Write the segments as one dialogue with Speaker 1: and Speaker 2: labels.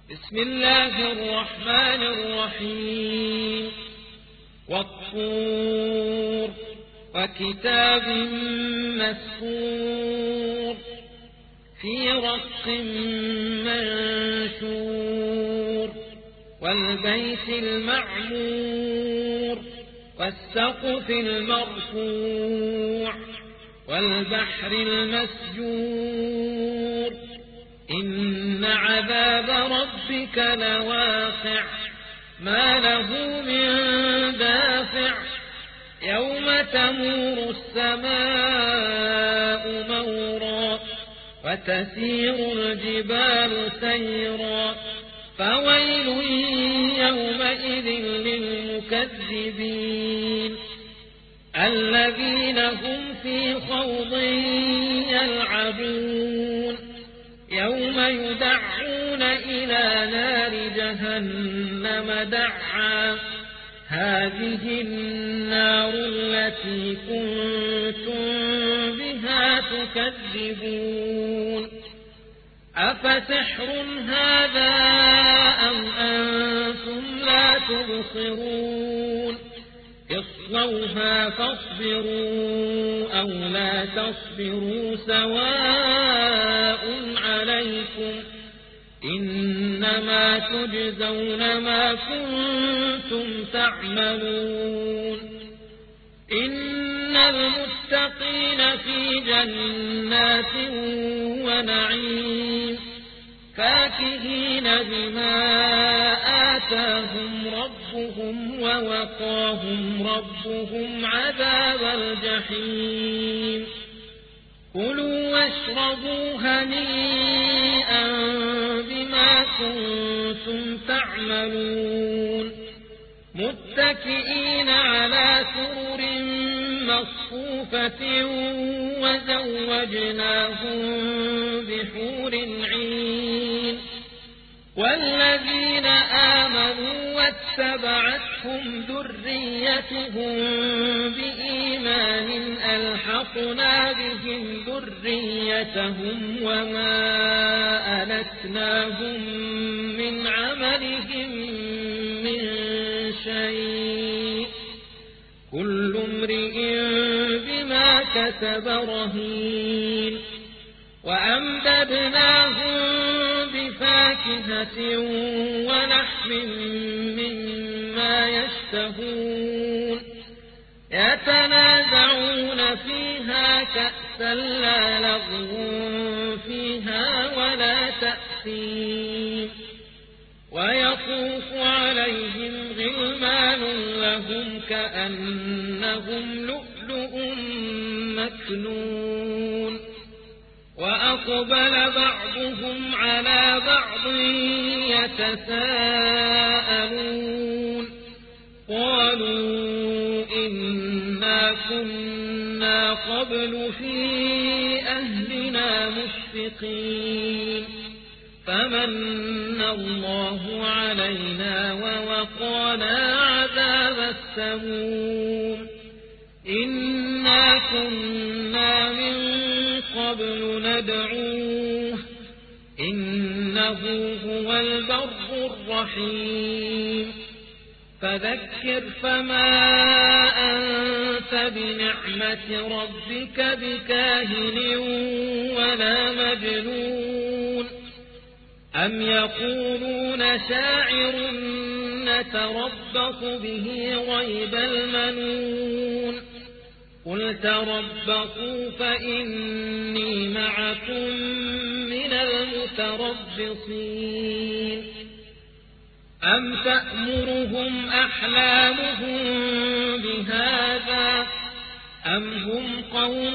Speaker 1: بسم الله الرحمن الرحيم والطور وكتاب مسطور في رق منشور والبيت المعمور والسقف المرفوع والبحر المسجور إن عذاب ربك لواقع ما له من دافع يوم تمور السماء مورا وتسير الجبال سيرا فويل يومئذ للمكذبين الذين هم في خوض يلعبون يوم يدعون إلى نار جهنم دعا هذه النار التي كنتم بها تكذبون أفسحر هذا أم أنتم لا تبصرون اصلوها فاصبروا أو لا تصبروا سواء عليكم إنما تجزون ما كنتم تعملون إن المتقين في جنات ونعيم فاكهين بما آتاهم ربهم ووقاهم ربهم عذاب الجحيم كلوا واشربوا هنيئا بما كنتم تعملون متكئين على سرر مصفوفة وزوجناهم بحور عين والذين آمنوا واتبعتهم ذريتهم بإيمان ألحقنا بهم ذريتهم وما ألتناهم من عملهم من شيء كل امرئ بما كسب رهين وأمددناهم بفاكهة ولحم مما يشتهون يتنازعون فيها كأسا لا لغو فيها ولا تأثيم ويطوف عليهم غلمان لهم كأنهم لؤلؤ مكنون وأقبل بعضهم على بعض يتساءلون قالوا إنا كنا قبل في أهلنا مشفقين فمن الله علينا ووقانا عذاب السموم إنا كنا من قبل ندعوه إنه هو البر الرحيم فذكر فما أنت بنعمة ربك بكاهن ولا مجنون أم يقولون شاعر نتربص به ريب المنون قل تربصوا فإني معكم من المتربصين أم تأمرهم أحلامهم بهذا أم هم قوم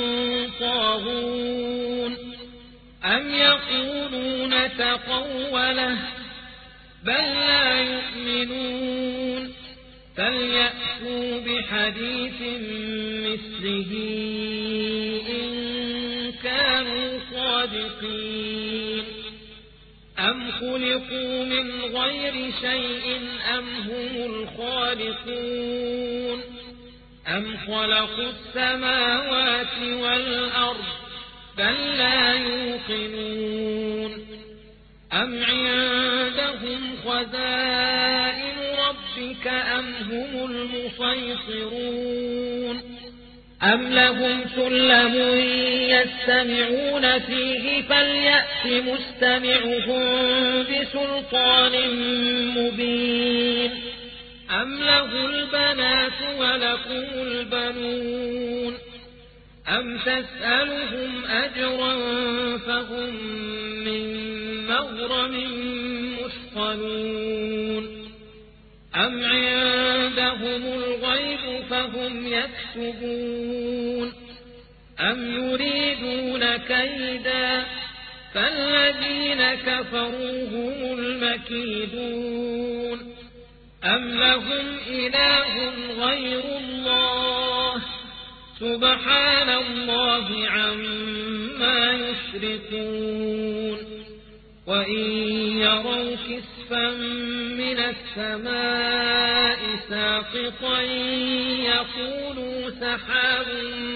Speaker 1: طاغون أم يقولون تقوله بل لا يؤمنون فليأتوا بحديث مثله إن كانوا صادقين أم خلقوا من غير شيء أم هم الخالقون أم خلقوا السماوات والأرض بل لا يوقنون أم عندهم خزائن ربك أم هم المسيطرون أم لهم سلم يستمعون فيه فليأت مستمعهم بسلطان مبين أم له البنات ولكم البنون أم تسألهم أجرا فهم من مغرم مثقلون أم عندهم الغيب فهم يكتبون أم يريدون كيدا فالذين كفروا هم المكيدون أم لهم إله غير الله سبحان الله عما يشركون وإن يروا كسفا من السماء ساقطا يقولوا سحاب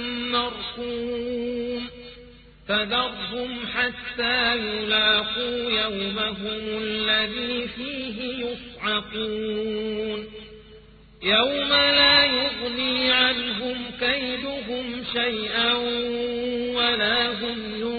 Speaker 1: مركوم فذرهم حتى يلاقوا يومهم الذي فيه يصعقون يوم لا يغني عنهم كيدهم شيئا ولا هم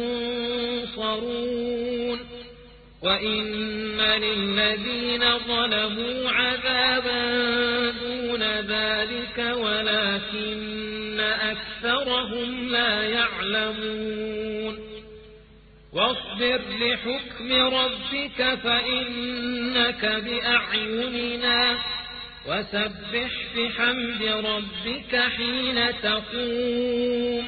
Speaker 1: ينصرون وإن للذين ظلموا عذابا دون ذلك ولكن أكثرهم لا يعلمون واصبر لحكم ربك فإنك بأعيننا وسبح بحمد ربك حين تقوم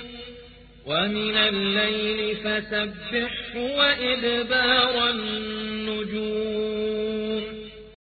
Speaker 1: ومن الليل فسبحه وإدبار النجوم